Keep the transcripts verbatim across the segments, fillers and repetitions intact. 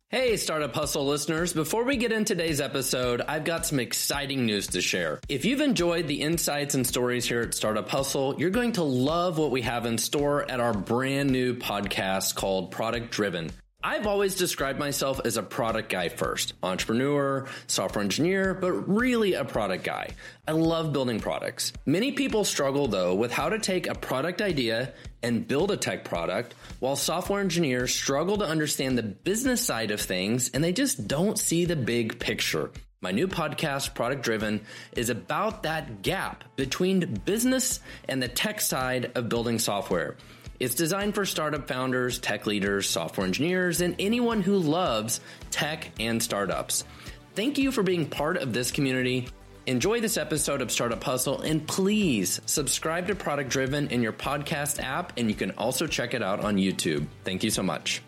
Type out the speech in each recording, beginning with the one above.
Hey, Startup Hustle listeners. Before we get into today's episode, I've got some exciting news to share. If you've enjoyed the insights and stories here at Startup Hustle, you're going to love what we have in store at our brand new podcast called Product Driven. I've always described myself as a product guy first, entrepreneur, software engineer, but really a product guy. I love building products. Many people struggle though with how to take a product idea and build a tech product, while software engineers struggle to understand the business side of things and they just don't see the big picture. My new podcast, Product Driven, is about that gap between business and the tech side of building software. It's designed for startup founders, tech leaders, software engineers, and anyone who loves tech and startups. Thank you for being part of this community. Enjoy this episode of Startup Hustle, and please subscribe to Product Driven in your podcast app, and you can also check it out on YouTube. Thank you so much.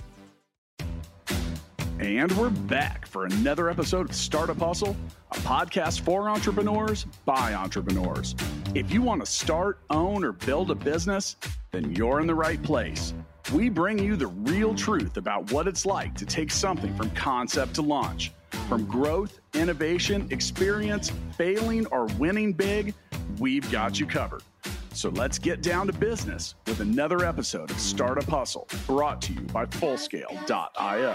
And we're back for another episode of Startup Hustle, a podcast for entrepreneurs by entrepreneurs. If you want to start, own, or build a business, then you're in the right place. We bring you the real truth about what it's like to take something from concept to launch. From growth, innovation, experience, failing, or winning big, we've got you covered. So let's get down to business with another episode of Startup Hustle, brought to you by Fullscale dot io.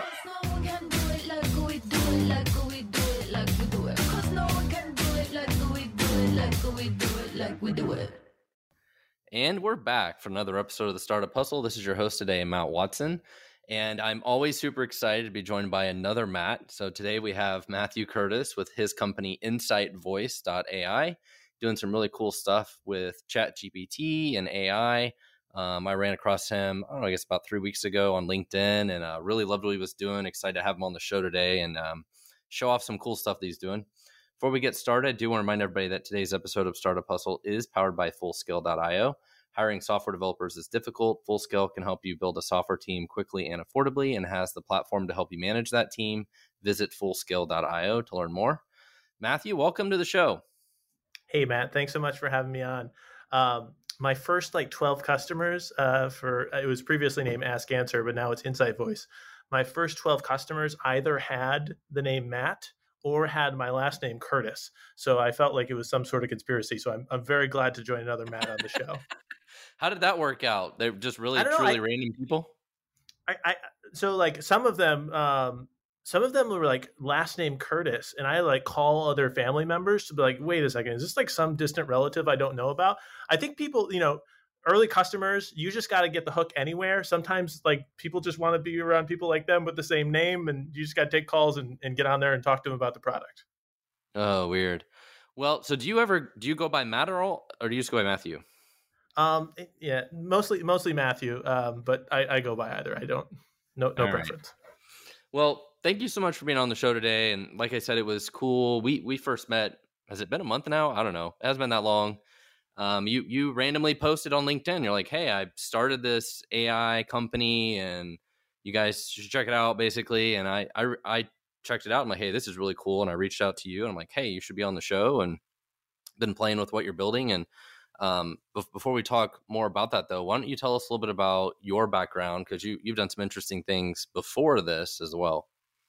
And we're back for another episode of the Startup Hustle. This is your host today, Matt Watson. And I'm always super excited to be joined by another Matt. So today we have Matthew Curtis with his company Insight Voice dot A I, doing some really cool stuff with ChatGPT and A I. Um, I ran across him, I don't know, I guess about three weeks ago on LinkedIn, and uh, really loved what he was doing. Excited to have him on the show today and um, show off some cool stuff that he's doing. Before we get started, I do want to remind everybody that today's episode of Startup Hustle is powered by Fullscale dot io. Hiring software developers is difficult. Fullscale can help you build a software team quickly and affordably and has the platform to help you manage that team. Visit Fullscale dot io to learn more. Matthew, welcome to the show. Hey, Matt. Thanks so much for having me on. Um, my first like twelve customers uh, for, it was previously named Ask Answer, but now it's Insight Voice. My first twelve customers either had the name Matt or had my last name Curtis. So I felt like it was some sort of conspiracy. So I'm, I'm very glad to join another Matt on the show. How did that work out? They're just really, know, truly I, random people? I, I So like some of them, um, some of them were like last name Curtis, and I like call other family members to be like, wait a second, is this like some distant relative I don't know about? I think people, you know, early customers, you just got to get the hook anywhere. Sometimes like people just want to be around people like them with the same name, and you just got to take calls and, and get on there and talk to them about the product. Oh, weird. Well, so do you ever, do you go by Matt or, or do you just go by Matthew? Um, yeah, mostly, mostly Matthew. Um, but I, I go by either. I don't, no, no All preference. Right. Well, thank you so much for being on the show today. And like I said, it was cool. We, we first met, has it been a month now? I don't know. It hasn't been that long. Um, you, you randomly posted on LinkedIn. You're like, hey, I started this A I company and you guys should check it out basically. And I, I, I checked it out. I'm like, hey, this is really cool. And I reached out to you and I'm like, hey, you should be on the show, and been playing with what you're building. And Um, before we talk more about that, though, why don't you tell us a little bit about your background? Because you, you've done some interesting things before this as well.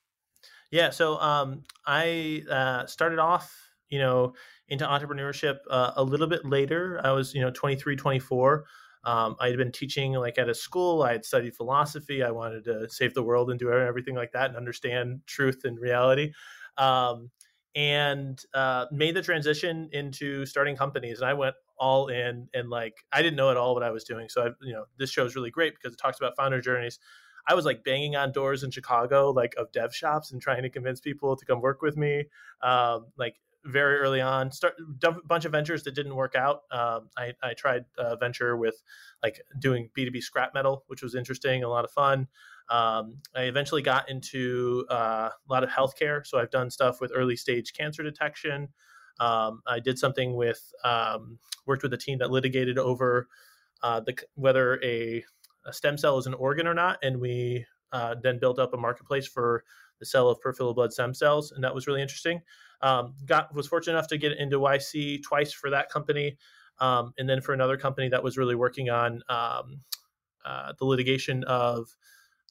Yeah. So um, I uh, started off, you know, into entrepreneurship uh, a little bit later. I was, you know, twenty-three, twenty-four. Um, I had been teaching like at a school. I had studied philosophy. I wanted to save the world and do everything like that and understand truth and reality. Um, and uh, made the transition into starting companies. And I went all in, and like, I didn't know at all what I was doing. So I, you know, this show is really great because it talks about founder journeys. I was like banging on doors in Chicago, like of dev shops, and trying to convince people to come work with me. Um, like very early on, start a bunch of ventures that didn't work out. Um, I, I tried a venture with like doing B two B scrap metal, which was interesting, a lot of fun. Um, I eventually got into uh, a lot of healthcare. So I've done stuff with early stage cancer detection. Um, I did something with, um, worked with a team that litigated over uh, the whether a, a stem cell is an organ or not. And we uh, then built up a marketplace for the sale of peripheral blood stem cells. And that was really interesting. Um, got was fortunate enough to get into Y C twice for that company. Um, and then for another company that was really working on um, uh, the litigation of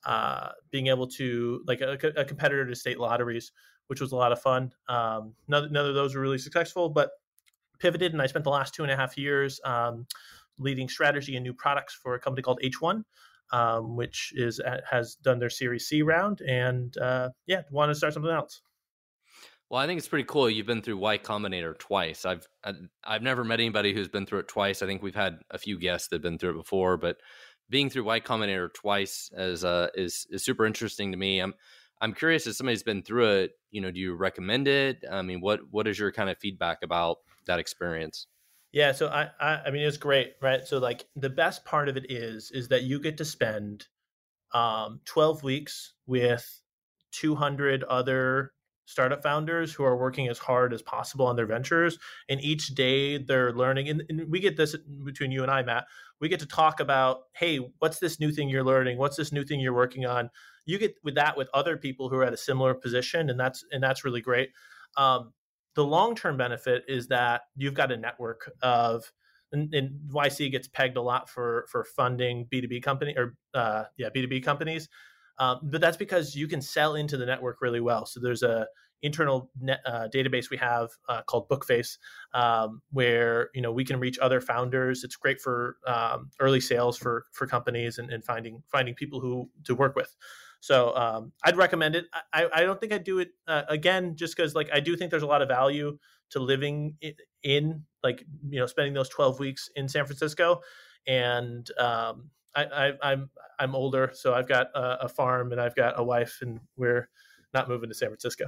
uh, being able to like a, a competitor to state lotteries, which was a lot of fun. Um, none, none of those were really successful, but pivoted, and I spent the last two and a half years um, leading strategy and new products for a company called H one, um, which is has done their Series C round, and uh, yeah, want to start something else. Well, I think it's pretty cool. You've been through Y Combinator twice. I've I've never met anybody who's been through it twice. I think we've had a few guests that have been through it before, but being through Y Combinator twice is uh, is is super interesting to me. I'm I'm curious, if somebody's been through it, you know, do you recommend it? I mean, what what is your kind of feedback about that experience? Yeah, so I, I I mean, it's great, right? So like the best part of it is is that you get to spend um, twelve weeks with two hundred other startup founders who are working as hard as possible on their ventures. And each day they're learning. And, and we get this between you and I, Matt. We get to talk about, hey, what's this new thing you're learning? What's this new thing you're working on? You get with that with other people who are at a similar position, and that's and that's really great. Um, the long-term benefit is that you've got a network of, and, and Y C gets pegged a lot for for funding B two B company or uh, yeah B two B companies. Um, but that's because you can sell into the network really well. So there's a internal net, uh, database we have uh, called Bookface, um, where you know we can reach other founders. It's great for um, early sales for for companies and, and finding finding people who to work with. So um, I'd recommend it. I, I don't think I'd do it uh, again, just because like I do think there's a lot of value to living in, in like you know spending those twelve weeks in San Francisco, and um, I, I, I'm I'm older, so I've got a, a farm and I've got a wife, and we're not moving to San Francisco.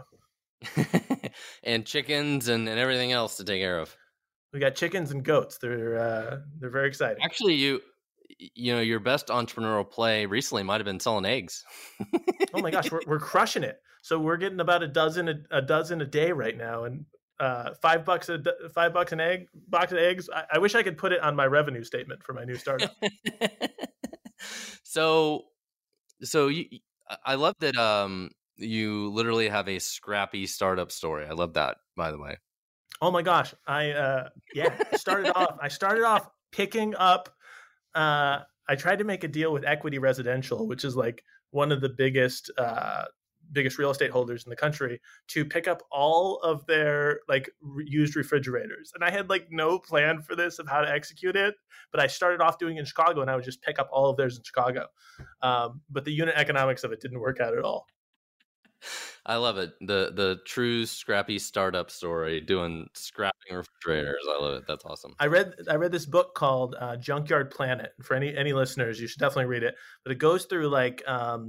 And chickens and, and everything else to take care of. We got chickens and goats. They're uh, they're very exciting. Actually, you you know your best entrepreneurial play recently might have been selling eggs. Oh my gosh, we're we're crushing it. So we're getting about a dozen a, a dozen a day right now, and uh, five bucks a five bucks an egg box of eggs. I, I wish I could put it on my revenue statement for my new startup. so, so you, I love that. Um, you literally have a scrappy startup story. I love that, by the way. Oh my gosh, I uh, yeah, I started off. I started off picking up. Uh, I tried to make a deal with Equity Residential, which is like one of the biggest uh, biggest real estate holders in the country, to pick up all of their like re- used refrigerators. And I had like no plan for this of how to execute it, but I started off doing it in Chicago, and I would just pick up all of theirs in Chicago. Um, but the unit economics of it didn't work out at all. I love it. The the true scrappy startup story, doing scrapping refrigerators. I love it. That's awesome. I read I read this book called uh, Junkyard Planet. For any any listeners, you should definitely read it. But it goes through like um,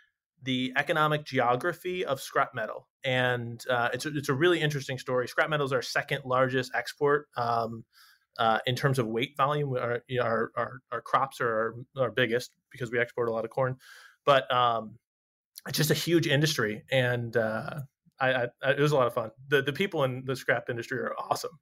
the economic geography of scrap metal, and uh, it's a, it's a really interesting story. Scrap metal is our second largest export um, uh, in terms of weight volume. Our you know, our, our our crops are our, our biggest because we export a lot of corn, but um, it's just a huge industry, and uh, I, I, it was a lot of fun. The the people in the scrap industry are awesome.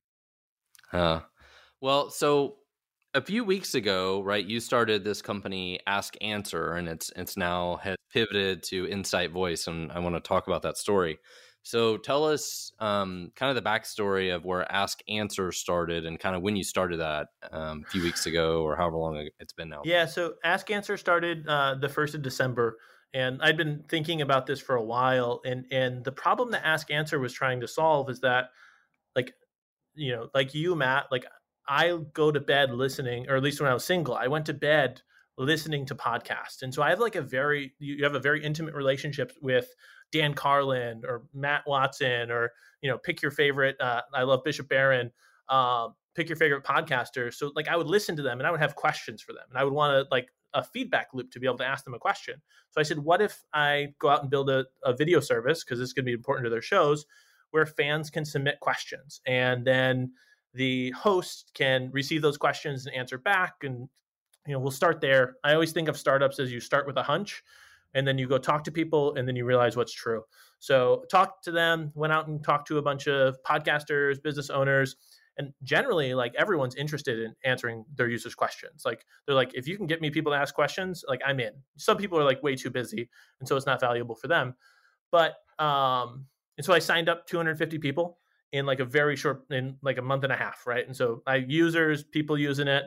Uh, well, so a few weeks ago, right, you started this company, Ask Answer, and it's it's now has pivoted to Insight Voice, and I want to talk about that story. So tell us um, kind of the backstory of where Ask Answer started and kind of when you started that um, a few weeks ago or however long it's been now. Yeah, so Ask Answer started uh, the first of December. And I'd been thinking about this for a while. And and the problem that Ask Answer was trying to solve is that, like, you know, like you, Matt, like I go to bed listening, or at least when I was single, I went to bed listening to podcasts. And so I have like a very, you have a very intimate relationship with Dan Carlin or Matt Watson, or, you know, pick your favorite. Uh, I love Bishop Barron. Um, pick your favorite podcaster. So like I would listen to them and I would have questions for them. And I would want to like a feedback loop to be able to ask them a question. So I said, what if I go out and build a, a video service, because this is going to be important to their shows, where fans can submit questions, and then the host can receive those questions and answer back. And, you know, we'll start there. I always think of startups as you start with a hunch, and then you go talk to people, and then you realize what's true. So talked to them, went out and talked to a bunch of podcasters, business owners, and generally, like, everyone's interested in answering their users' questions. Like, they're like, if you can get me people to ask questions, like, I'm in. Some people are like way too busy, and so it's not valuable for them. But um, and so I signed up two hundred fifty people in like a very short, in like a month and a half, right? And so I users, people using it.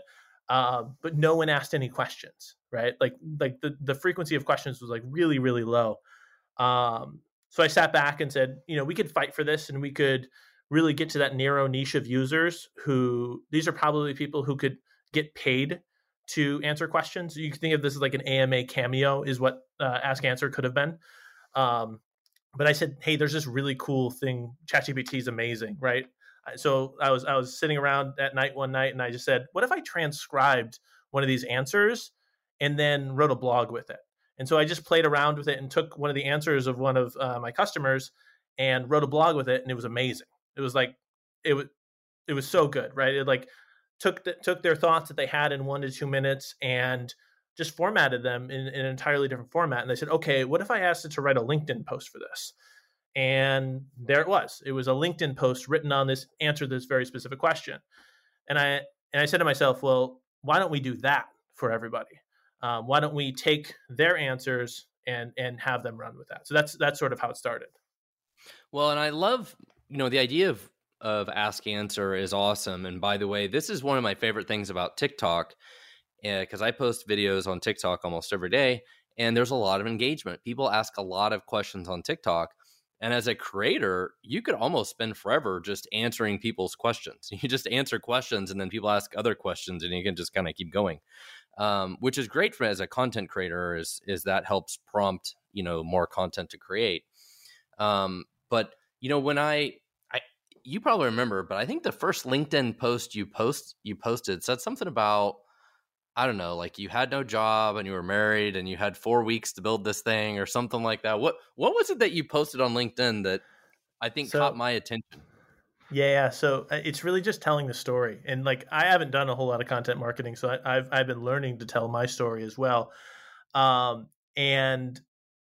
uh, but no one asked any questions, right? Like like the the frequency of questions was like really really low. Um, so I sat back and said, you know, we could fight for this, and we could really get to that narrow niche of users who these are probably people who could get paid to answer questions. You can think of this as like an A M A Cameo is what uh, Ask Answer could have been. Um, but I said, hey, there's this really cool thing. ChatGPT is amazing, right? So I was I was sitting around at night one night, and I just said, what if I transcribed one of these answers and then wrote a blog with it? And so I just played around with it and took one of the answers of one of uh, my customers and wrote a blog with it, and it was amazing. It was like it was it was so good, right? It like took the, took their thoughts that they had in one to two minutes and just formatted them in, in an entirely different format. And they said, okay, what if I asked it to write a LinkedIn post for this? And there it was. It was a LinkedIn post written on this answer to this very specific question. And I and I said to myself, well, why don't we do that for everybody? Um, why don't we take their answers and and have them run with that? So that's that's sort of how it started. Well, and I love, you know, the idea of of Ask Answer is awesome. And by the way, this is one of my favorite things about TikTok, because uh, I post videos on TikTok almost every day, and there's a lot of engagement. People ask a lot of questions on TikTok. And as a creator, you could almost spend forever just answering people's questions. You just answer questions, and then people ask other questions, and you can just kind of keep going, um, which is great for as a content creator. Is is that helps prompt, you know, more content to create. Um, but you know, when I, I, you probably remember, but I think the first LinkedIn post you post you posted said something about, I don't know, like you had no job and you were married and you had four weeks to build this thing or something like that. What what was it that you posted on LinkedIn that I think so, caught my attention? Yeah, so it's really just telling the story. And like I haven't done a whole lot of content marketing, so I, I've I've been learning to tell my story as well. Um, and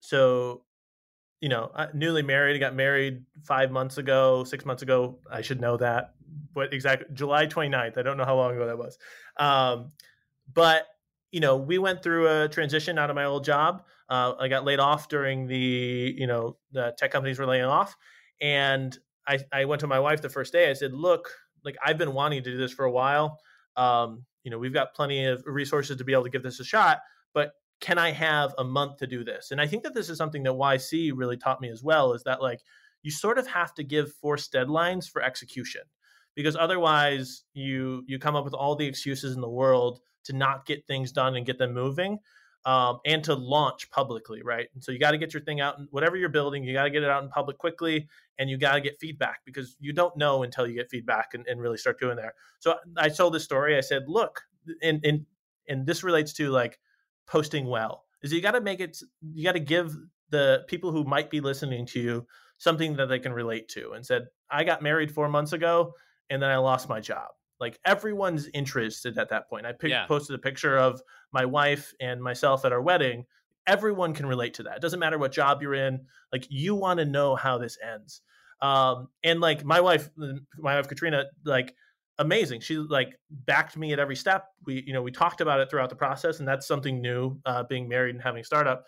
so, you know, newly married, I got married five months ago, six months ago. I should know that. What exactly? July twenty-ninth. I don't know how long ago that was. Um, But, you know, we went through a transition out of my old job. Uh, I got laid off during the, you know, the tech companies were laying off. And I, I went to my wife the first day. I said, look, like I've been wanting to do this for a while. Um, you know, we've got plenty of resources to be able to give this a shot, but can I have a month to do this? And I think that this is something that Y C really taught me as well, is that like you sort of have to give forced deadlines for execution, because otherwise you you come up with all the excuses in the world to not get things done and get them moving, um, and to launch publicly, right? And so you got to get your thing out, and whatever you're building, you got to get it out in public quickly, and you got to get feedback, because you don't know until you get feedback and, and really start doing there. So I told this story. I said, look, and and and this relates to like posting well, is you got to make it, you got to give the people who might be listening to you something that they can relate to. And said, I got married four months ago, and then I lost my job. Like everyone's interested at that point. I picked, yeah. posted a picture of my wife and myself at our wedding. Everyone can relate to that. It doesn't matter what job you're in. Like you want to know how this ends. Um, and like my wife, my wife Katrina, like amazing. She like backed me at every step. We, you know, we talked about it throughout the process, and that's something new, uh, being married and having a startup.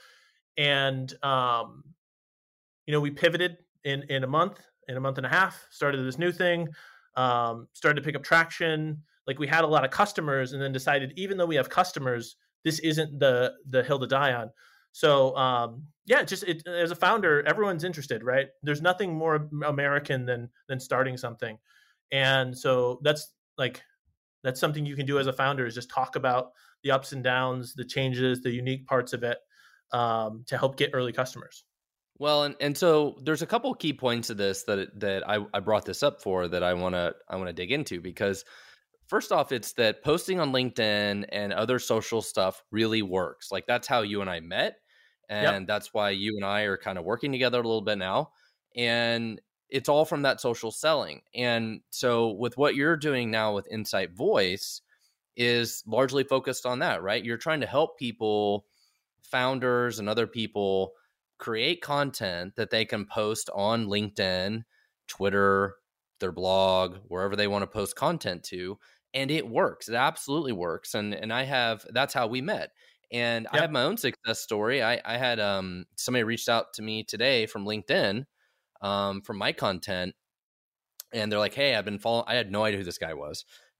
And um, you know, we pivoted in in a month, in a month and a half, started this new thing. Um, started to pick up traction. Like we had a lot of customers, and then decided, even though we have customers, this isn't the the hill to die on. So um, yeah, just it, as a founder, everyone's interested, right? There's nothing more American than than starting something, and so that's like that's something you can do as a founder, is just talk about the ups and downs, the changes, the unique parts of it, um, to help get early customers. Well, and, and so there's a couple key points of this that that I, I brought this up for that I want to I want to dig into, because first off, it's that posting on LinkedIn and other social stuff really works. Like that's how you and I met, and yep. that's why you and I are kind of working together a little bit now. And it's all from that social selling. And so with what you're doing now with Insight Voice is largely focused on that, right? You're trying to help people, founders and other people, create content that they can post on LinkedIn, Twitter, their blog, wherever they want to post content to. And it works. It absolutely works. And and I have, that's how we met. And yep. I have my own success story. I, I had um somebody reached out to me today from LinkedIn, um, from my content. And they're like, hey, I've been following, I had no idea who this guy was.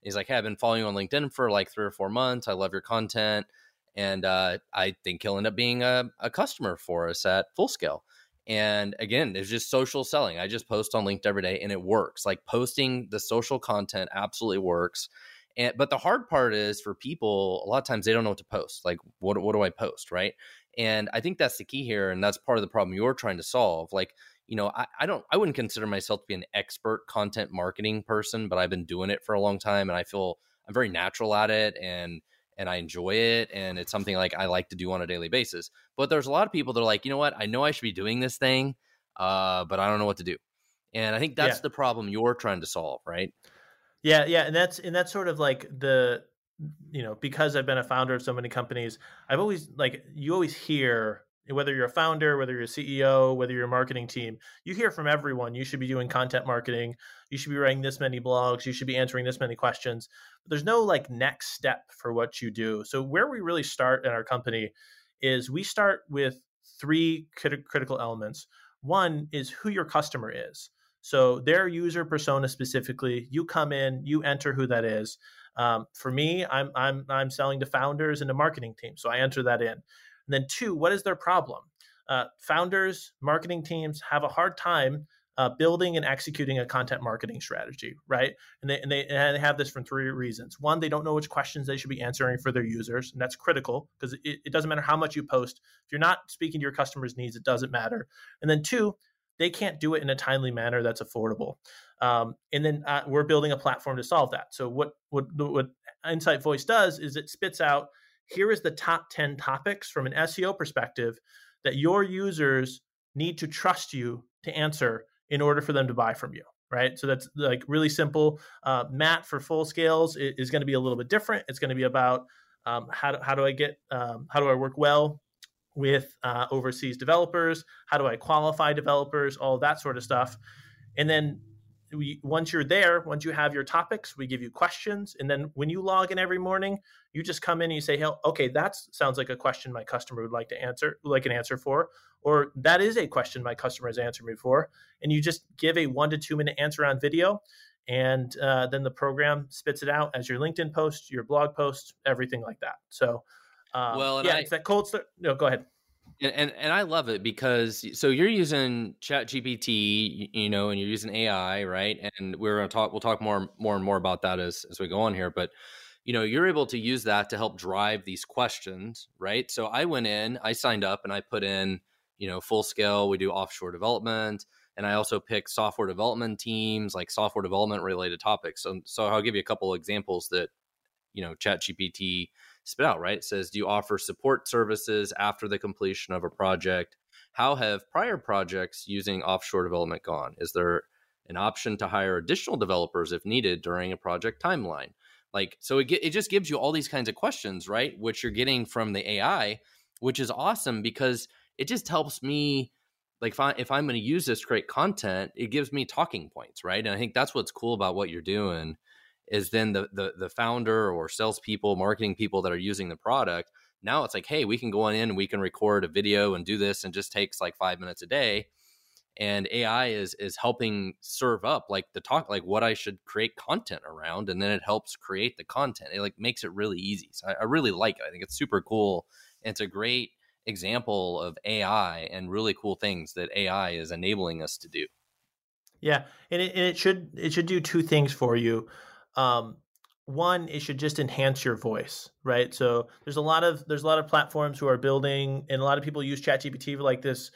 He's like, hey, I've been following you on LinkedIn for like three or four months. I love your content. And uh, I think he'll end up being a, a customer for us at Full Scale. And again, it's just social selling. I just post on LinkedIn every day and it works. Like posting the social content absolutely works. And but the hard part is for people, a lot of times they don't know what to post. Like, what, what do I post, right? And I think that's the key here. And that's part of the problem you're trying to solve. Like, you know, I, I don't, I wouldn't consider myself to be an expert content marketing person, but I've been doing it for a long time and I feel I'm very natural at it and and I enjoy it. And it's something like I like to do on a daily basis. But there's a lot of people that are like, you know what, I know I should be doing this thing, uh, but I don't know what to do. And I think that's yeah. the problem you're trying to solve, right? Yeah, yeah. And that's, and that's sort of like the, you know, because I've been a founder of so many companies, I've always like, you always hear, whether you're a founder, whether you're a C E O, whether you're a marketing team, you hear from everyone, you should be doing content marketing. You should be writing this many blogs. You should be answering this many questions. But there's no like next step for what you do. So where we really start in our company is we start with three crit- critical elements. One is who your customer is. So their user persona specifically, you come in, you enter who that is. Um, for me, I'm, I'm, I'm selling to founders and a marketing team. So I enter that in. And then two, what is their problem? Uh, founders, marketing teams have a hard time uh, building and executing a content marketing strategy, right? And they, and they and they have this for three reasons. One, they don't know which questions they should be answering for their users, and that's critical because it, it doesn't matter how much you post. If you're not speaking to your customers' needs, it doesn't matter. And then two, they can't do it in a timely manner that's affordable. Um, and then uh, we're building a platform to solve that. So what what what Insight Voice does is it spits out, here is the top ten topics from an S E O perspective that your users need to trust you to answer in order for them to buy from you, right? So that's like really simple. Uh, Matt for Full Scales is, is going to be a little bit different. It's going to be about um, how, do, how do I get, um, how do I work well with uh, overseas developers? How do I qualify developers? All that sort of stuff. And then we, once you're there, once you have your topics, we give you questions. And then when you log in every morning, you just come in and you say, hey, okay, that sounds like a question my customer would like to answer, would like an answer for, or that is a question my customer has answered me for. And you just give a one to two minute answer on video. And uh, then the program spits it out as your LinkedIn post, your blog post, everything like that. So um, well, and yeah, I, it's that cold start. No, go ahead. And, and and I love it because so you're using ChatGPT, you know, and you're using A I, right? And we're going to talk. We'll talk more, more and more about that as as we go on here. But you know, you're able to use that to help drive these questions, right? So I went in, I signed up, and I put in, you know, Full Scale. We do offshore development, and I also pick software development teams, like software development related topics. So so I'll give you a couple of examples that you know ChatGPT spit out, right? It says, do you offer support services after the completion of a project? How have prior projects using offshore development gone? Is there an option to hire additional developers if needed during a project timeline? Like, so it, it just gives you all these kinds of questions, right? Which you're getting from the A I, which is awesome because it just helps me, like if, I, if I'm going to use this to create content, it gives me talking points, right? And I think that's what's cool about what you're doing is then the, the the founder or salespeople, marketing people that are using the product, now it's like, hey, we can go on in and we can record a video and do this and just takes like five minutes a day. And A I is is helping serve up like the talk, like what I should create content around. And then it helps create the content. It like makes it really easy. So I, I really like it. I think it's super cool. And it's a great example of A I and really cool things that A I is enabling us to do. Yeah. And it, and it should it should do two things for you. Um, one, it should just enhance your voice, right? So there's a lot of there's a lot of platforms who are building, and a lot of people use ChatGPT like this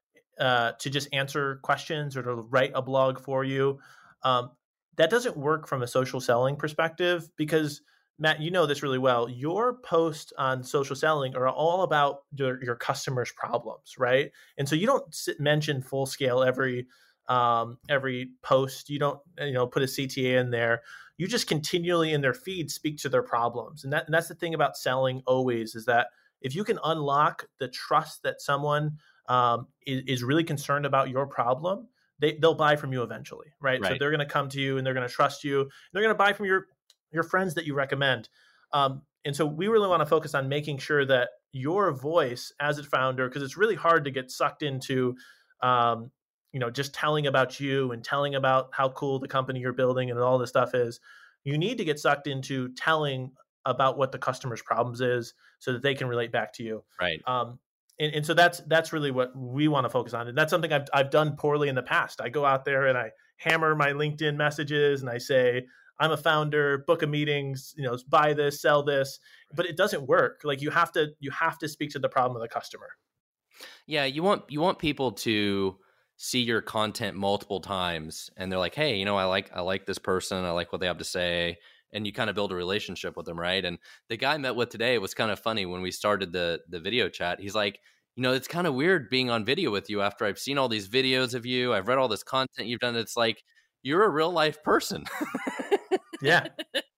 uh, to just answer questions or to write a blog for you. Um, that doesn't work from a social selling perspective because, Matt, you know this really well. Your posts on social selling are all about your, your customers' problems, right? And so you don't sit, mention Full Scale every um, every post. You don't you know put a C T A in there. You just continually in their feed speak to their problems. And, that, and that's the thing about selling always is that if you can unlock the trust that someone um, is, is really concerned about your problem, they, they'll buy from you eventually, right? right. So they're going to come to you and they're going to trust you. They're going to buy from your, your friends that you recommend. Um, and so we really want to focus on making sure that your voice as a founder, because it's really hard to get sucked into um, you know, just telling about you and telling about how cool the company you're building and all this stuff is. you need to get sucked into telling about what the customer's problems is so that they can relate back to you. Right. Um, and, and so that's that's really what we want to focus on. And that's something I've I've done poorly in the past. I go out there and I hammer my LinkedIn messages and I say, I'm a founder, book a meetings, you know, buy this, sell this, but it doesn't work. Like you have to you have to speak to the problem of the customer. Yeah, you want you want people to see your content multiple times and they're like, hey, you know, I like I like this person, I like what they have to say. And you kind of build a relationship with them, right? And the guy I met with today was kind of funny when we started the the video chat. He's like, you know, it's kind of weird being on video with you after I've seen all these videos of you. I've read all this content you've done. It's like, you're a real life person. Yeah.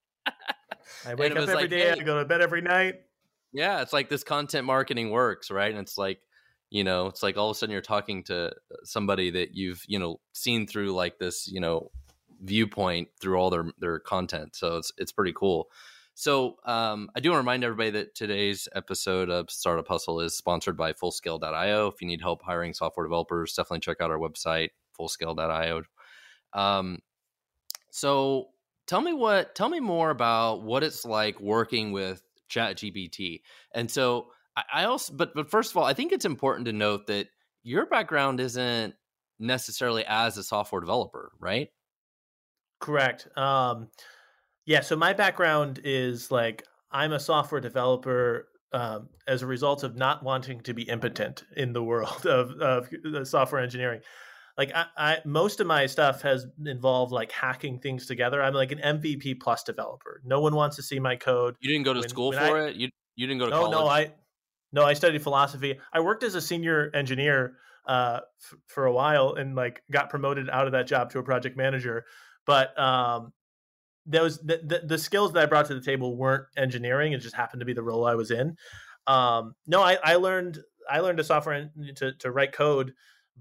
I wake up every like, day. hey, I go to bed every night. Yeah. It's like this content marketing works, right? And it's like, you know, it's like all of a sudden you're talking to somebody that you've, you know, seen through like this, you know, viewpoint through all their their content. So it's it's pretty cool. So um, I do want to remind everybody that today's episode of Startup Hustle is sponsored by Fullscale dot io. If you need help hiring software developers, definitely check out our website, Fullscale dot io. Um, so tell me what tell me more about what it's like working with ChatGPT. And so I, I also, but but first of all, I think it's important to note that your background isn't necessarily as a software developer, right? Correct. Um, yeah. So my background is like I'm a software developer um, as a result of not wanting to be impotent in the world of, of software engineering. Like I, I, most of my stuff has involved like hacking things together. I'm like an M V P plus developer. No one wants to see my code. You didn't go to when, school when for I, it. You you didn't go to no, college. No, I no, I studied philosophy. I worked as a senior engineer uh, f- for a while and like got promoted out of that job to a project manager. But um, those the, the, the skills that I brought to the table weren't engineering. It just happened to be the role I was in. Um, no, I, I learned I learned a software to to write code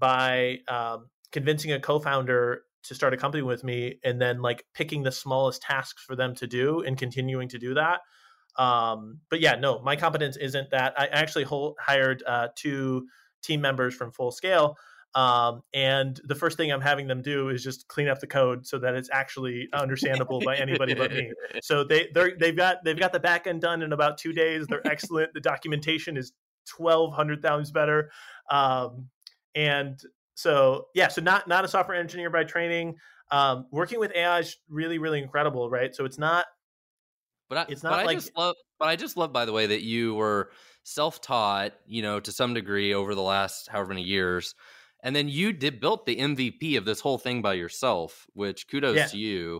by um, convincing a co-founder to start a company with me, and then like picking the smallest tasks for them to do and continuing to do that. Um, but yeah, no, my competence isn't that. I actually hold, hired uh, two team members from Fullscale. Um, and the first thing I'm having them do is just clean up the code so that it's actually understandable by anybody but me. So they they're, they've got they've got the back end done in about two days. They're excellent. The documentation is twelve hundred times better. Um, and so yeah, so not not a software engineer by training. Um, working with A I is really really incredible, right? So it's not. But I, it's not but like. I just love. But I just love, by the way, that you were self-taught, you know, to some degree over the last however many years. And then you did built the M V P of this whole thing by yourself, which kudos Yeah. to you.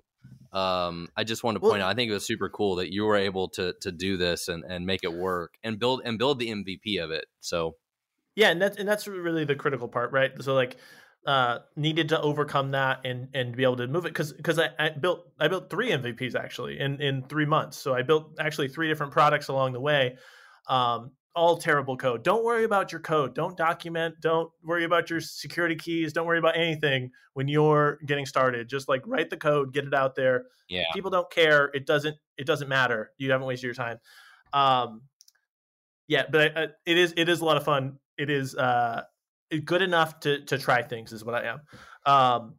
Um, I just want to Well- point out, I think it was super cool that you were able to to do this and, and make it work and build and build the M V P of it. So Yeah, and that's and that's really the critical part, right? So like uh needed to overcome that and and be able to move it because because I, I built I built three M V Ps actually in in three months. So I built actually three different products along the way. Um all terrible code. Don't worry about your code. Don't document. Don't worry about your security keys. Don't worry about anything when you're getting started. Just like write the code, get it out there. yeah, If people don't care. It doesn't. It doesn't matter. You haven't wasted your time. Um, yeah, but I, it is. It is a lot of fun. It is uh, good enough to to try things. Is what I am. Um,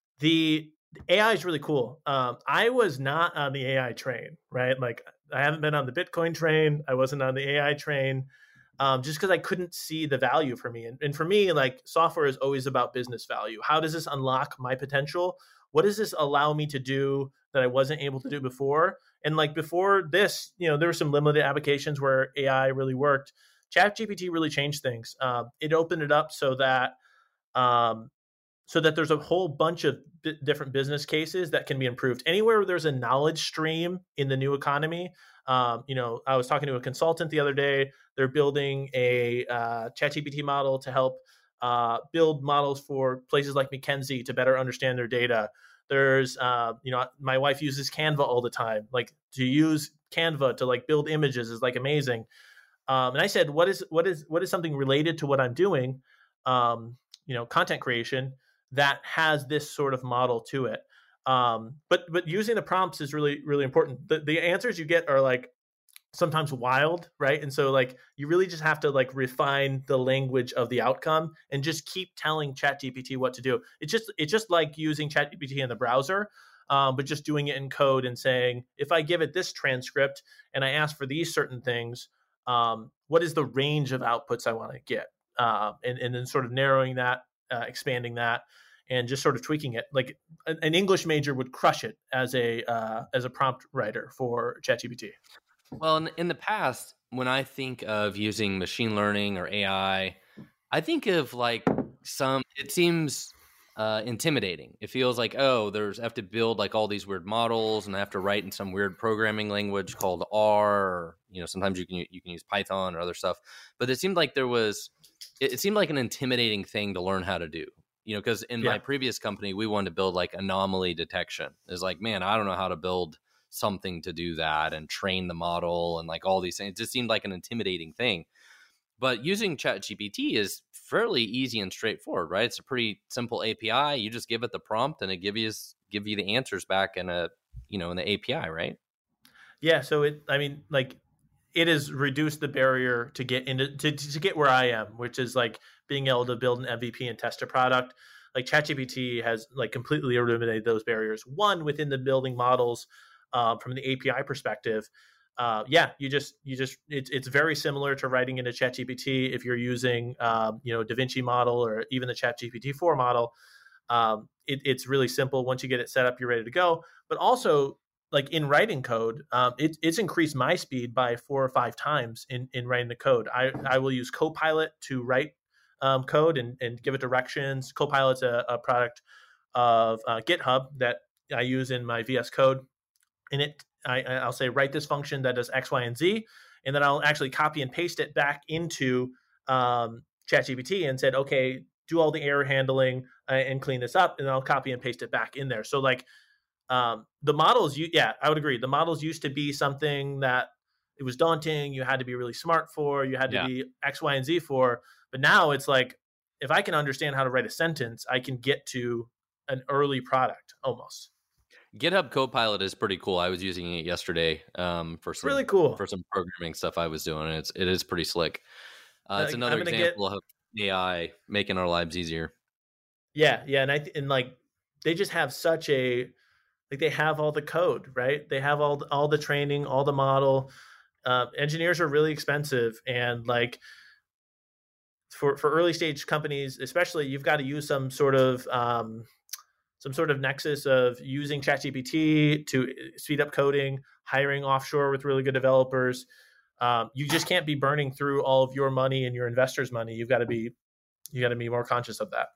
the A I is really cool. Um, I was not on the A I train, right? Like I haven't been on the Bitcoin train. I wasn't on the A I train. Um, just because I couldn't see the value for me. And, and for me, like software is always about business value. How does this unlock my potential? What does this allow me to do that I wasn't able to do before? And like before this, you know, there were some limited applications where A I really worked. ChatGPT really changed things. Um, it opened it up so that um, so that there's a whole bunch of b- different business cases that can be improved. Anywhere where there's a knowledge stream in the new economy. Um, you know, I was talking to a consultant the other day. They're building a uh, ChatGPT model to help uh, build models for places like McKinsey to better understand their data. There's, uh, you know, my wife uses Canva all the time. Like to use Canva to like build images is like amazing. Um, and I said, what is what is what is something related to what I'm doing? Um, you know, content creation that has this sort of model to it. Um, but but using the prompts is really, really important. The, the answers you get are like sometimes wild, right? And so like you really just have to like refine the language of the outcome and just keep telling ChatGPT what to do. It's just it's just like using ChatGPT in the browser. um, but just doing it in code and saying, if I give it this transcript and I ask for these certain things, um, what is the range of outputs I want to get? Uh, and, and then sort of narrowing that, uh, expanding that, and just sort of tweaking it. Like an, an English major would crush it as a uh, as a prompt writer for ChatGPT. Well, in, in the past, when I think of using machine learning or A I, I think of like some, it seems uh, intimidating. It feels like, oh, there's, I have to build like all these weird models and I have to write in some weird programming language called R, or, you know, sometimes you can, you can use Python or other stuff. But it seemed like there was, it, it seemed like an intimidating thing to learn how to do. You know, because in yeah. my previous company, we wanted to build like anomaly detection. It's like, man, I don't know how to build something to do that and train the model and like all these things. It just seemed like an intimidating thing. But using ChatGPT is fairly easy and straightforward, right? It's a pretty simple A P I. You just give it the prompt and it give you give you the answers back in a, you know, in the A P I, right? Yeah. So it, I mean, like, it has reduced the barrier to get into to, to get where I am, which is like being able to build an M V P and test a product. Like ChatGPT has like completely eliminated those barriers. One, within the building models, uh, from the A P I perspective, uh, yeah, you just you just it's it's very similar to writing into ChatGPT if you're using um, you know DaVinci model or even the ChatGPT four model. Um, it, it's really simple. Once you get it set up, you're ready to go. But also, like in writing code, um, it, it's increased my speed by four or five times in, in writing the code. I, I will use Copilot to write um, code and, and give it directions. Copilot's a, a product of uh, GitHub that I use in my V S Code. And it, I, I'll say, write this function that does X, Y, and Z. And then I'll actually copy and paste it back into um, ChatGPT and said, okay, do all the error handling uh, and clean this up. And then I'll copy and paste it back in there. So like, Um, the models, you, yeah, I would agree. The models used to be something that it was daunting. You had to be really smart for, you had to yeah. be X, Y, and Z for, but now it's like, if I can understand how to write a sentence, I can get to an early product almost. GitHub Copilot is pretty cool. I was using it yesterday um, for some really cool for some programming stuff I was doing. It's it is pretty slick. Uh, it's another example get, of A I making our lives easier. Yeah, yeah, and I and like they just have such a like they have all the code, right? They have all the, all the training, all the model. Uh, engineers are really expensive, and like for for early stage companies, especially, you've got to use some sort of um, some sort of nexus of using ChatGPT to speed up coding, hiring offshore with really good developers. Um, you just can't be burning through all of your money and your investors' money. You've got to be you got to be more conscious of that.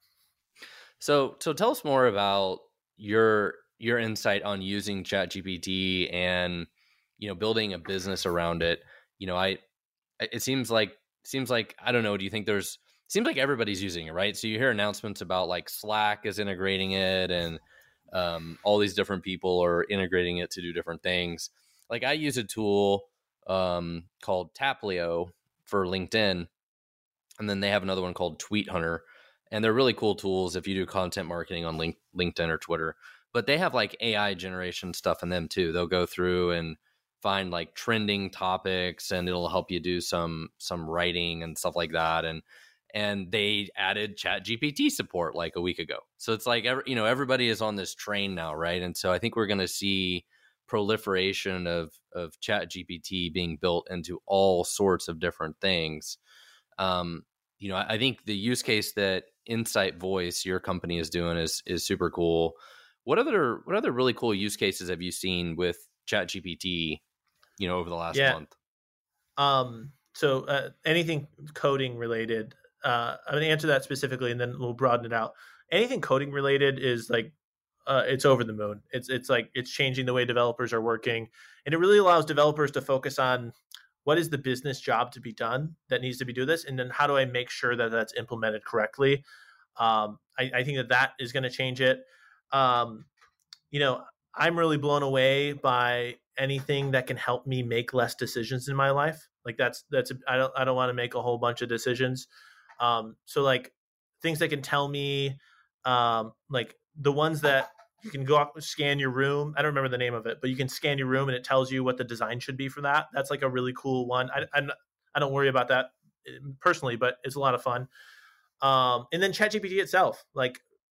So so tell us more about your your insight on using ChatGPT and, you know, building a business around it. You know, I, it seems like, seems like, I don't know, do you think there's, seems like everybody's using it, right? So you hear announcements about like Slack is integrating it and um, all these different people are integrating it to do different things. Like I use a tool um, called Taplio for LinkedIn. And then they have another one called Tweet Hunter. And they're really cool tools if you do content marketing on link, LinkedIn or Twitter. But they have like A I generation stuff in them too. They'll go through and find like trending topics and it'll help you do some some writing and stuff like that. And and they added ChatGPT support like a week ago. So it's like, every, you know, everybody is on this train now, right? And so I think we're going to see proliferation of of ChatGPT being built into all sorts of different things. Um, you know, I, I think the use case that Insight Voice, your company, is doing is is super cool. What other what other really cool use cases have you seen with ChatGPT, you know, over the last yeah. month? Um, so uh, anything coding related, uh, I'm going to answer that specifically, and then we'll broaden it out. Anything coding related is like, uh, it's over the moon. It's it's like it's changing the way developers are working, and it really allows developers to focus on what is the business job to be done that needs to be do this, and then how do I make sure that that's implemented correctly. Um, I, I think that that is going to change it. Um, you know, I'm really blown away by anything that can help me make less decisions in my life. Like that's, that's, I don't, I don't want to make a whole bunch of decisions. Um, so like things that can tell me, um, like the ones that you can go up, scan your room. I don't remember the name of it, but you can scan your room and it tells you what the design should be for that. That's like a really cool one. I, I'm, I don't worry about that personally, but it's a lot of fun. Um, and then ChatGPT itself, like,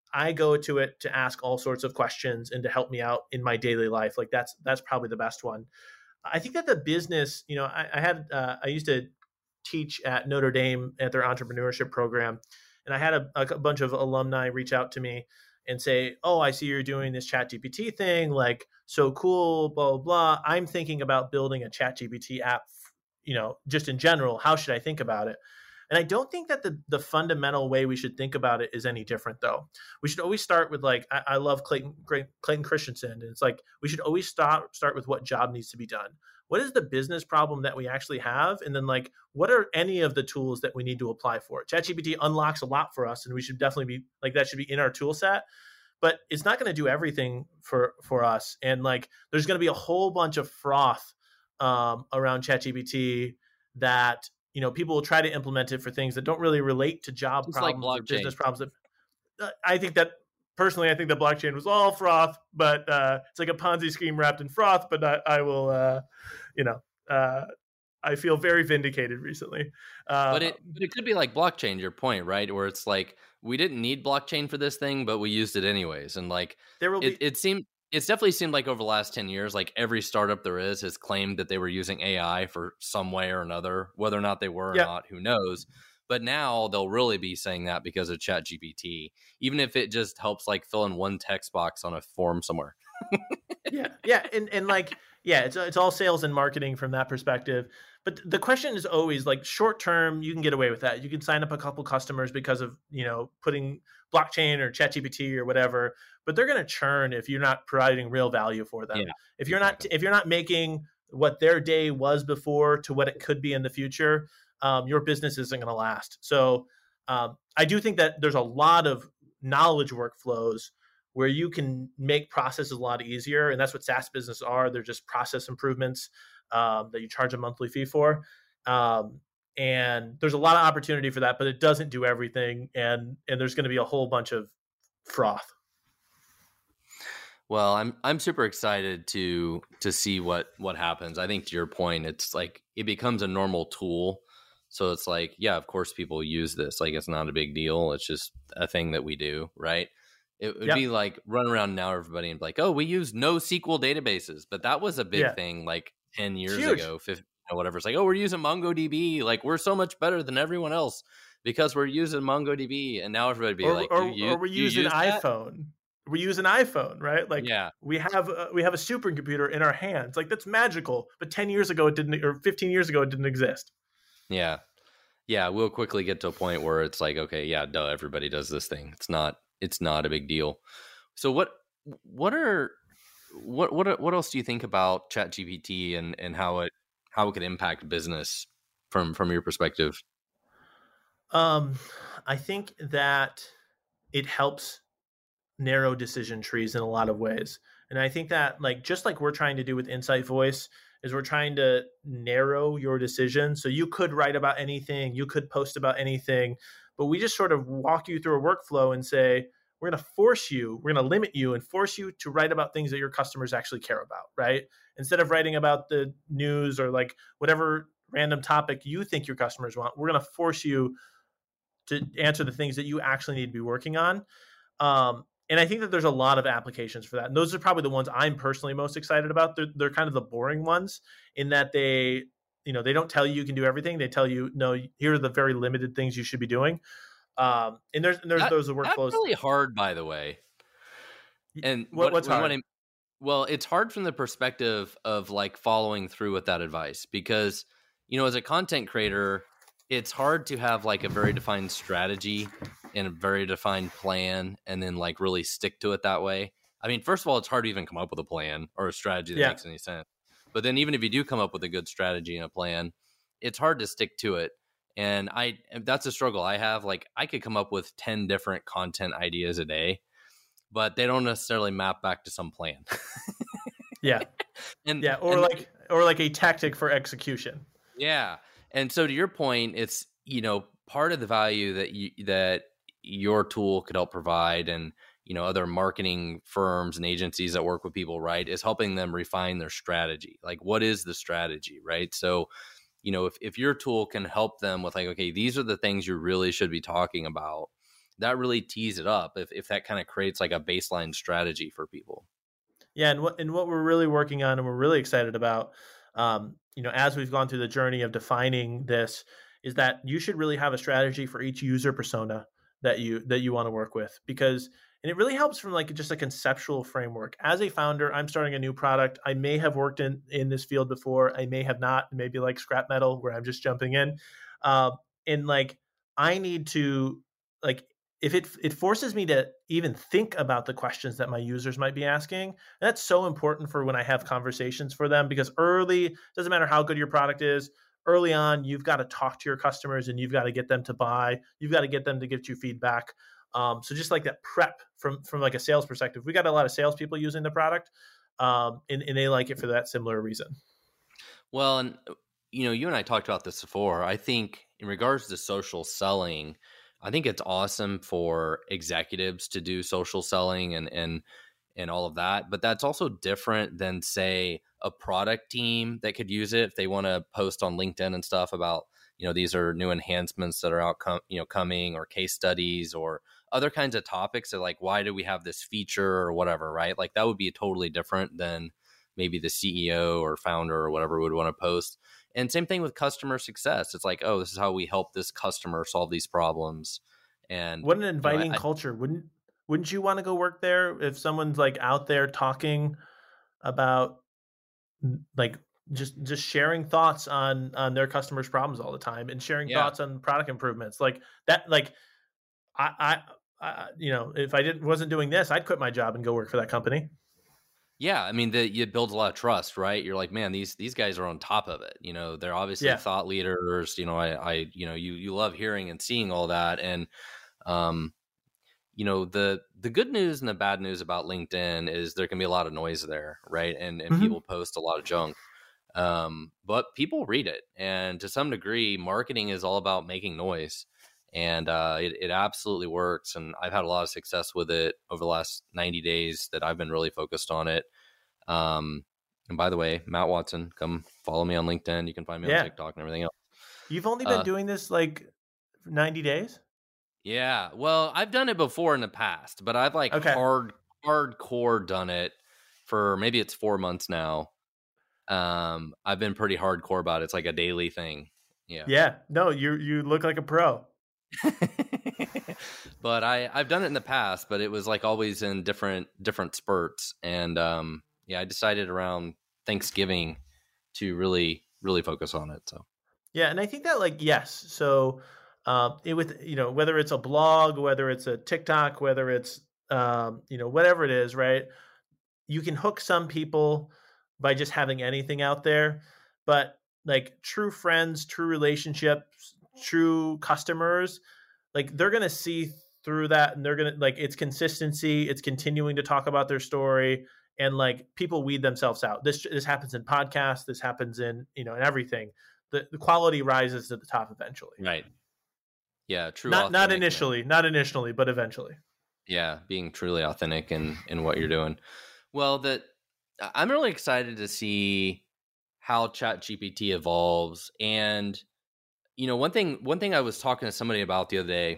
I go to it to ask all sorts of questions and to help me out in my daily life. Like that's that's probably the best one. I think that the business, you know, I, I had uh, I used to teach at Notre Dame at their entrepreneurship program, and I had a, a bunch of alumni reach out to me and say, "Oh, I see you're doing this ChatGPT thing, like so cool, blah blah blah. I'm thinking about building a ChatGPT app, you know, just in general. How should I think about it?" And I don't think that the the fundamental way we should think about it is any different, though. We should always start with like I, I love Clayton Clayton Christensen, and it's like we should always start start with what job needs to be done. What is the business problem that we actually have, and then like what are any of the tools that we need to apply for it? ChatGPT unlocks a lot for us, and we should definitely be like that should be in our tool set. But it's not going to do everything for for us, and like there's going to be a whole bunch of froth um, around ChatGPT that. You know, people will try to implement it for things that don't really relate to job Just problems like or business problems. That, uh, I think that personally, I think the blockchain was all froth, but uh, it's like a Ponzi scheme wrapped in froth. But I, I will, uh, you know, uh, I feel very vindicated recently. Uh, but it, but it could be like blockchain. Your point, right? Where it's like we didn't need blockchain for this thing, but we used it anyways, and like there will it, be. It seemed. It's definitely seemed like over the last ten years, like every startup there is has claimed that they were using A I for some way or another, whether or not they were or yeah. not, who knows. But now they'll really be saying that because of ChatGPT, even if it just helps like fill in one text box on a form somewhere. yeah. Yeah. And, and like, yeah, it's, it's all sales and marketing from that perspective. But the question is always like short term, you can get away with that. You can sign up a couple customers because of, you know, putting blockchain or ChatGPT or whatever, but they're going to churn if you're not providing real value for them. Yeah, if you're exactly. not, if you're not making what their day was before to what it could be in the future, um, your business isn't going to last. So um, I do think that there's a lot of knowledge workflows where you can make processes a lot easier. And that's what SaaS businesses are. They're just process improvements um, that you charge a monthly fee for. Um, and there's a lot of opportunity for that, but it doesn't do everything. And, and there's going to be a whole bunch of froth. Well, I'm I'm super excited to to see what what happens. I think to your point, it's like it becomes a normal tool. So it's like, yeah, of course people use this. Like it's not a big deal. It's just a thing that we do, right? It would yep. be like run around now everybody and be like, oh, we use NoSQL databases. But that was a big yeah. thing like ten years ago, fifteen, or whatever. It's like, oh, we're using MongoDB. Like we're so much better than everyone else because we're using MongoDB. And now everybody be or, like, or, you, or we use an iPhone. We use an iPhone, right? Like yeah. we have a, we have a supercomputer in our hands. Like that's magical. But ten years ago it didn't, or fifteen years ago it didn't exist. Yeah. Yeah. We'll quickly get to a point where it's like, okay, yeah, duh, everybody does this thing. It's not, it's not a big deal. So what, what are, what, what, what else do you think about ChatGPT and, and how it, how it could impact business from, from your perspective? Um, I think that it helps narrow decision trees in a lot of ways. And I think that like, just like we're trying to do with Insight Voice is we're trying to narrow your decision. So you could write about anything, you could post about anything, but we just sort of walk you through a workflow and say, we're going to force you, we're going to limit you and force you to write about things that your customers actually care about, right? Instead of writing about the news or like whatever random topic you think your customers want, we're going to force you to answer the things that you actually need to be working on. Um, And I think that there's a lot of applications for that. And those are probably the ones I'm personally most excited about. They're, they're kind of the boring ones in that they, you know, they don't tell you you can do everything. They tell you, no, here are the very limited things you should be doing. Um, and there's, and there's that, those workflows. That's really hard, by the way. And what, what, what's hard? What I, well, it's hard from the perspective of like following through with that advice because, you know, as a content creator, it's hard to have like a very defined strategy and a very defined plan and then like really stick to it that way. I mean, first of all, it's hard to even come up with a plan or a strategy that yeah. makes any sense. But then even if you do come up with a good strategy and a plan, it's hard to stick to it. And I that's a struggle I have. Like I could come up with ten different content ideas a day, but they don't necessarily map back to some plan. yeah. And yeah, or and, like or like a tactic for execution. Yeah. And so to your point, it's, you know, part of the value that you, that your tool could help provide and, you know, other marketing firms and agencies that work with people, right, is helping them refine their strategy. Like, what is the strategy, right? So, you know, if, if your tool can help them with like, okay, these are the things you really should be talking about. that really tees it up if, if that kind of creates like a baseline strategy for people. Yeah, and what and what we're really working on and we're really excited about, um, you know, as we've gone through the journey of defining this, is that you should really have a strategy for each user persona that you that you want to work with, because and it really helps from like just a conceptual framework. As a founder, I'm starting a new product. I may have worked in in this field before. I may have not. Maybe like scrap metal, where I'm just jumping in, um, and like I need to like if it it forces me to even think about the questions that my users might be asking. And that's so important for when I have conversations for them, because early, doesn't matter how good your product is, early on, you've got to talk to your customers and you've got to get them to buy. You've got to get them to give you feedback. Um, so just like that prep from from like a sales perspective, we got a lot of salespeople using the product, um, and, and they like it for that similar reason. Well, and you know, you and I talked about this before. I think in regards to social selling, I think it's awesome for executives to do social selling and and and all of that, but that's also different than, say, a product team that could use it if they want to post on LinkedIn and stuff about, you know, these are new enhancements that are out, com- you know, coming, or case studies or other kinds of topics that like, why do we have this feature or whatever, right? Like that would be totally different than maybe the C E O or founder or whatever would want to post. And same thing with customer success. It's like, oh, this is how we help this customer solve these problems. And what an inviting you know, I, culture. Wouldn't wouldn't you want to go work there if someone's like out there talking about like just just sharing thoughts on on their customers' problems all the time and sharing yeah. thoughts on product improvements like that? Like I, I, I you know, if I didn't wasn't doing this, I'd quit my job and go work for that company. Yeah, I mean, the, it builds a lot of trust, right? You're like, man, these these guys are on top of it. You know, they're obviously yeah. thought leaders. You know, I, I, you know, you you love hearing and seeing all that, and um, you know, the the good news and the bad news about LinkedIn is there can be a lot of noise there, right? And and mm-hmm. people post a lot of junk, um, but people read it, and to some degree, marketing is all about making noise. And uh, it, it absolutely works. And I've had a lot of success with it over the last ninety days that I've been really focused on it. Um, and by the way, Matt Watson, come follow me on LinkedIn. You can find me yeah. on TikTok and everything else. You've only been uh, doing this like ninety days? Yeah. Well, I've done it before in the past, but I've like okay. hard, hardcore done it for maybe it's four months now. Um, I've been pretty hardcore about it. It's like a daily thing. Yeah. Yeah. No, you you look like a pro. But I, I've done it in the past, but it was like always in different different spurts. And um, yeah, I decided around Thanksgiving to really, really focus on it. So yeah, and I think that like, yes. So um, it with, you know, whether it's a blog, whether it's a TikTok, whether it's, um, you know, whatever it is, right? You can hook some people by just having anything out there. But like true friends, true relationships, true customers, like they're going to see through that, and they're going to like, it's consistency. It's continuing to talk about their story, and like people weed themselves out. This, this happens in podcasts. This happens in, you know, in everything. The, the quality rises to the top eventually. Right. Yeah. True. Not, not initially, not initially, but eventually. Yeah. Being truly authentic in, in what you're doing. Well, that I'm really excited to see how ChatGPT evolves. And, you know, one thing, one thing I was talking to somebody about the other day.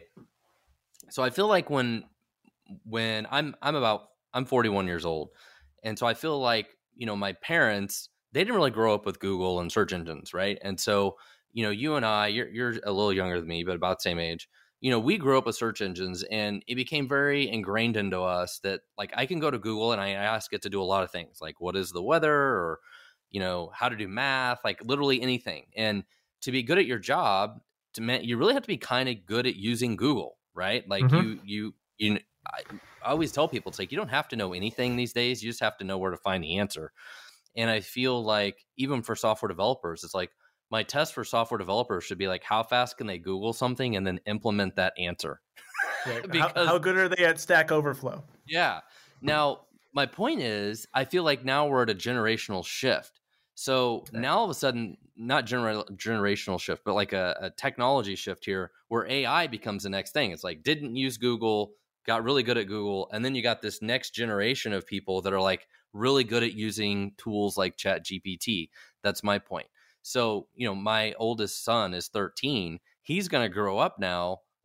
So I feel like when, when I'm, I'm about, I'm forty-one years old. And so I feel like, you know, my parents, they didn't really grow up with Google and search engines. Right. And so, you know, you and I, you're, you're a little younger than me, but about the same age. You know, we grew up with search engines, and it became very ingrained into us that like I can go to Google and I ask it to do a lot of things, like what is the weather, or, you know, how to do math, like literally anything. And to be good at your job, to man, you really have to be kind of good at using Google, right? Like mm-hmm. you, you, you. I, I always tell people it's like you don't have to know anything these days. You just have to know where to find the answer. And I feel like even for software developers, it's like my test for software developers should be like, how fast can they Google something and then implement that answer? Yeah, because, how, how good are they at Stack Overflow? Yeah. Now, my point is, I feel like now we're at a generational shift. So okay. now all of a sudden, not gener- generational shift, but like a, a technology shift here where A I becomes the next thing. It's like, didn't use Google, got really good at Google. And then you got this next generation of people that are like really good at using tools like ChatGPT. That's my point. So, you know, my oldest son is thirteen. He's going to grow up now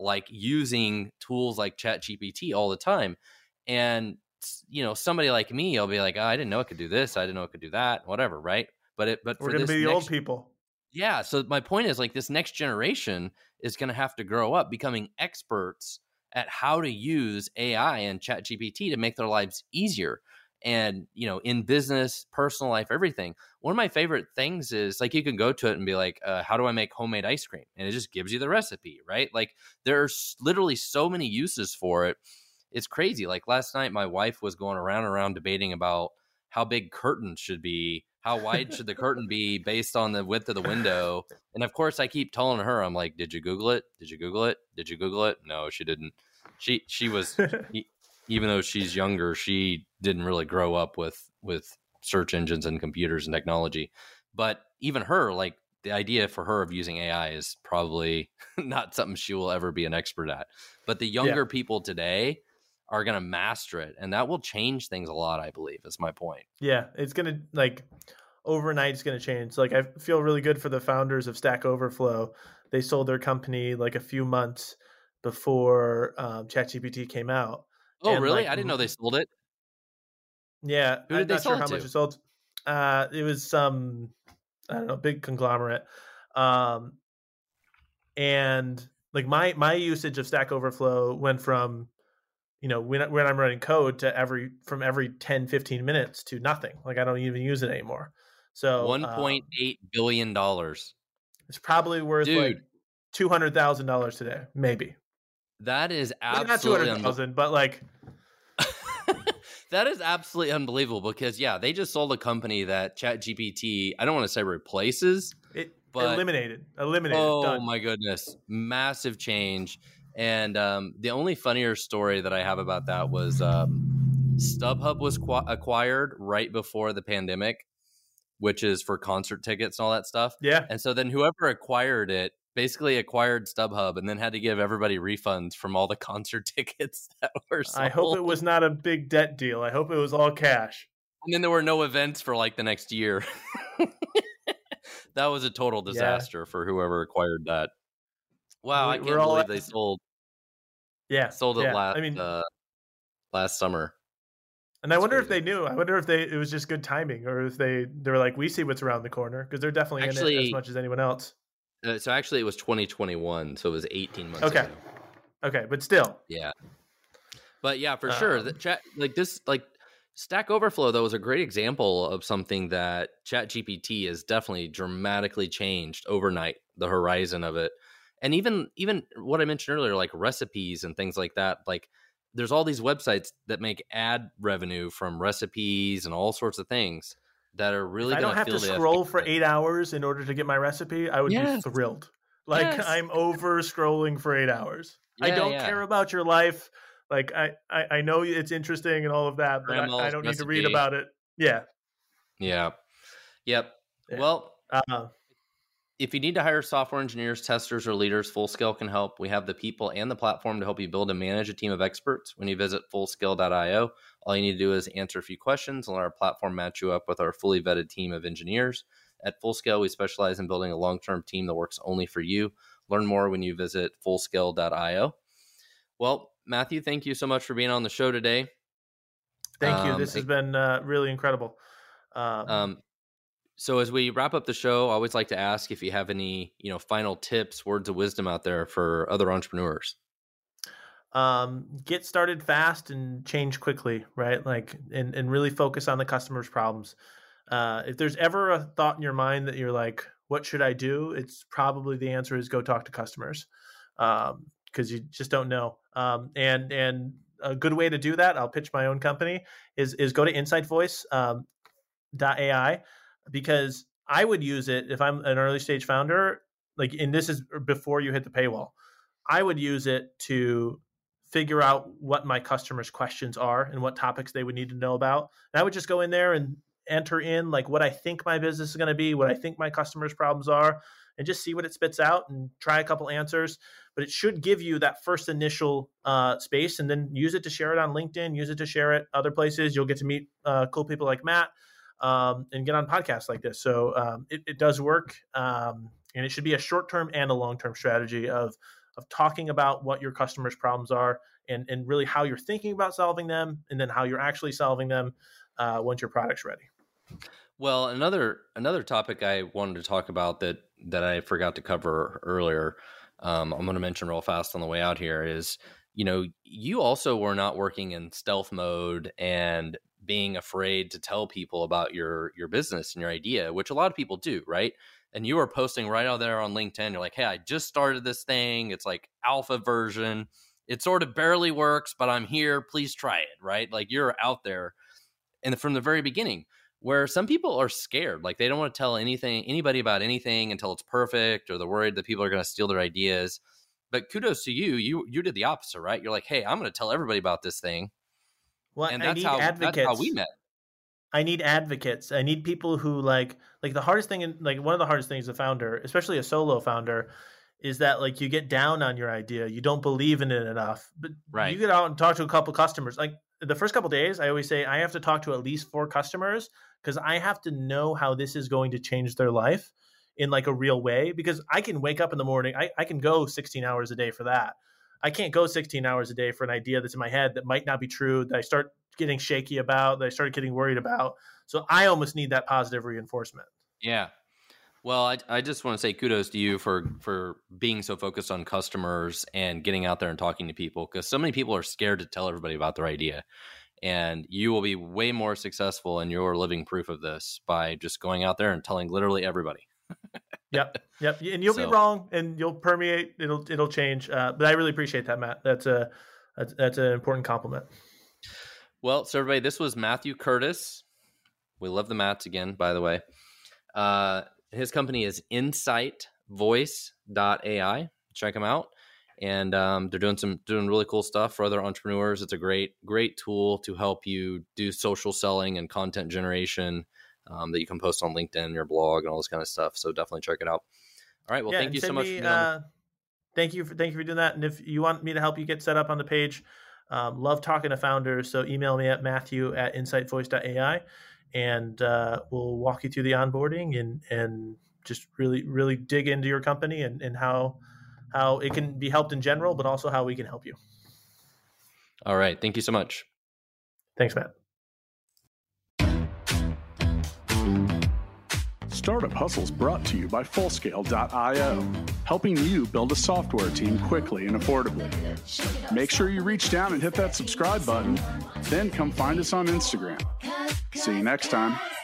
like using tools like ChatGPT all the time. And, you know, somebody like me, I'll be like, oh, I didn't know it could do this. I didn't know it could do that, whatever. Right. But it, but we're for going to this be the next, old people. Yeah. So my point is, like, this next generation is going to have to grow up becoming experts at how to use A I and ChatGPT to make their lives easier. And, you know, in business, personal life, everything. One of my favorite things is, like, you can go to it and be like, uh, how do I make homemade ice cream? And it just gives you the recipe, right? Like, there's literally so many uses for it. It's crazy. Like, last night, my wife was going around and around debating about how big curtains should be. How wide should the curtain be based on the width of the window? And of course, I keep telling her, I'm like, did you Google it? Did you Google it? Did you Google it? No, she didn't. She, she was... Even though she's younger, she didn't really grow up with with search engines and computers and technology. But even her, like, the idea for her of using A I is probably not something she will ever be an expert at. But the younger yeah. people today are going to master it, and that will change things a lot, I believe, is my point. Yeah, it's going to, like, overnight it's going to change. Like, I feel really good for the founders of Stack Overflow. They sold their company like a few months before um, ChatGPT came out. Oh, and, really? like, I didn't know they sold it. Yeah. Who did I'm they not sell sure it how to? much it sold. Uh, it was some, I don't know, big conglomerate. Um, and like my, my usage of Stack Overflow went from, you know, when, when I'm running code to every, from every ten, fifteen minutes to nothing. Like, I don't even use it anymore. So one point eight um, billion dollars. It's probably worth Dude, like two hundred thousand dollars today. Maybe. That is absolutely not two hundred thousand, but like, that is absolutely unbelievable because, yeah, they just sold a company that ChatGPT, I don't want to say replaces. It but, eliminated. Eliminated. Oh, done. my goodness. Massive change. And um, the only funnier story that I have about that was um, StubHub was qu- acquired right before the pandemic, which is for concert tickets and all that stuff. Yeah. And so then whoever acquired it basically acquired StubHub and then had to give everybody refunds from all the concert tickets that were sold. I hope it was not a big debt deal. I hope it was all cash. And then there were no events for like the next year. That was a total disaster yeah. for whoever acquired that. Wow, we, I can't believe at, they sold. Yeah, sold it yeah. last. I mean, uh, last summer. And I That's wonder crazy. if they knew. I wonder if they it was just good timing, or if they they were like, we see what's around the corner, because they're definitely actually, in it as much as anyone else. Uh, so actually, it was twenty twenty-one, so it was eighteen months okay. ago. Okay, but still. Yeah. But yeah, for um, sure. The chat like this, like Stack Overflow, though, is a great example of something that ChatGPT has definitely dramatically changed overnight, the horizon of it. And even even what I mentioned earlier, like recipes and things like that, like there's all these websites that make ad revenue from recipes and all sorts of things that are really going to I don't have to scroll for eight hours in order to get my recipe. I would yes. be thrilled. Like yes. I'm over scrolling for eight hours. Yeah, I don't yeah. care about your life. Like I, I, I know it's interesting and all of that, but I, I don't recipe. need to read about it. Yeah. Yeah. Yep. Yeah. Well, uh, if you need to hire software engineers, testers, or leaders, Fullscale can help. We have the people and the platform to help you build and manage a team of experts. When you visit fullscale dot io, all you need to do is answer a few questions and let our platform match you up with our fully vetted team of engineers. At Fullscale, we specialize in building a long-term team that works only for you. Learn more when you visit fullscale dot io. Well, Matthew, thank you so much for being on the show today. Thank um, you. This has been uh, really incredible. Um, um, so as we wrap up the show, I always like to ask if you have any, you know, final tips, words of wisdom out there for other entrepreneurs. Um, get started fast and change quickly, right? Like, and, and really focus on the customer's problems. Uh, if there's ever a thought in your mind that you're like, what should I do? It's probably the answer is go talk to customers. Um, cause you just don't know. Um, and, and a good way to do that, I'll pitch my own company is, is go to insight voice, um, dot A I, because I would use it if I'm an early stage founder, like, and this is before you hit the paywall, I would use it to figure out what my customers' questions are and what topics they would need to know about. And I would just go in there and enter in like what I think my business is going to be, what I think my customers' problems are, and just see what it spits out and try a couple answers. But it should give you that first initial uh, space, and then use it to share it on LinkedIn, use it to share it other places. You'll get to meet uh, cool people like Matt um, and get on podcasts like this. So um, it, it does work. Um, and it should be a short-term and a long-term strategy of of talking about what your customers' problems are and, and really how you're thinking about solving them, and then how you're actually solving them uh, once your product's ready. Well, another another topic I wanted to talk about that that I forgot to cover earlier, um, I'm going to mention real fast on the way out here is, you know, you also were not working in stealth mode and being afraid to tell people about your your business and your idea, which a lot of people do, right? And you were posting right out there on LinkedIn. You're like, hey, I just started this thing. It's like alpha version. It sort of barely works, but I'm here. Please try it, right? Like you're out there. And from the very beginning, where some people are scared, like they don't want to tell anything, anybody about anything until it's perfect, or they're worried that people are going to steal their ideas. But kudos to you. You you did the opposite, right? You're like, hey, I'm going to tell everybody about this thing. Well, and I that's need how advocates. that's how we met. I need advocates. I need people who like like the hardest thing, in, like one of the hardest things as a founder, especially a solo founder, is that like you get down on your idea. You don't believe in it enough. But right. You get out and talk to a couple customers. Like the first couple of days, I always say I have to talk to at least four customers because I have to know how this is going to change their life in like a real way. Because I can wake up in the morning, I, I can go sixteen hours a day for that. I can't go sixteen hours a day for an idea that's in my head that might not be true, that I start getting shaky about, that I started getting worried about. So I almost need that positive reinforcement. Yeah. Well, I, I just want to say kudos to you for, for being so focused on customers and getting out there and talking to people, because so many people are scared to tell everybody about their idea. And you will be way more successful, and you're living proof of this by just going out there and telling literally everybody. Yep. Yep. And you'll so. be wrong and you'll permeate. It'll, it'll change. Uh, but I really appreciate that, Matt. That's a, that's, that's an important compliment. Well, so everybody, this was Matthew Curtis. We love the Matts again, by the way. Uh, his company is insight voice dot A I. Check them out. And um, they're doing some doing really cool stuff for other entrepreneurs. It's a great, great tool to help you do social selling and content generation um, that you can post on LinkedIn, your blog, and all this kind of stuff. So definitely check it out. All right. Well, yeah, thank you so much. Me, for being uh, on. Thank you for thank you for doing that. And if you want me to help you get set up on the page, um, love talking to founders. So email me at Matthew at insight voice dot A I, and uh, we'll walk you through the onboarding and and just really really dig into your company and, and how how it can be helped in general, but also how we can help you. All right. Thank you so much. Thanks, Matt. Startup Hustle is brought to you by Fullscale dot io, helping you build a software team quickly and affordably. Make sure you reach down and hit that subscribe button, then come find us on Instagram. See you next time.